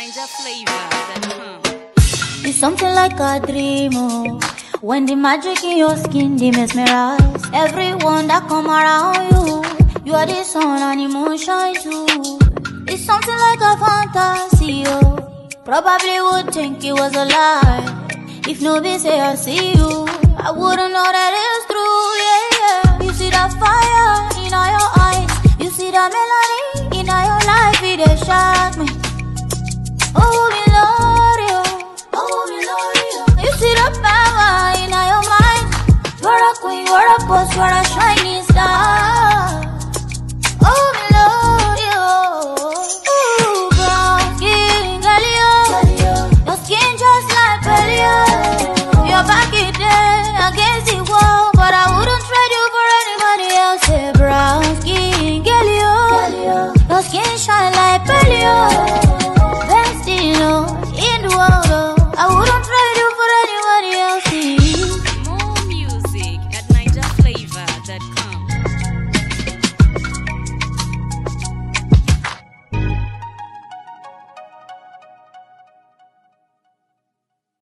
NinjaFlavor.com. It's something like a dream, oh. When the magic in your skin, they mesmerize everyone that come around you. You are the sun and emotion too. It's something like a fantasy, oh. Probably would think it was a lie. If nobody say I see you, I wouldn't know that it's true, yeah, yeah. You see that fire in all your eyes. You see that melody in all your life, it dey shock me. Oh, me love you. Oh, me love you. You see the power in all your mind. You're a queen, you're a boss, you're a shining star. Oh, me love you. Ooh, brown skin, girl, your skin just like pearl. You're back in there against the wall, but I wouldn't trade you for anybody else. Hey, brown skin, girl, your skin shine like pearl.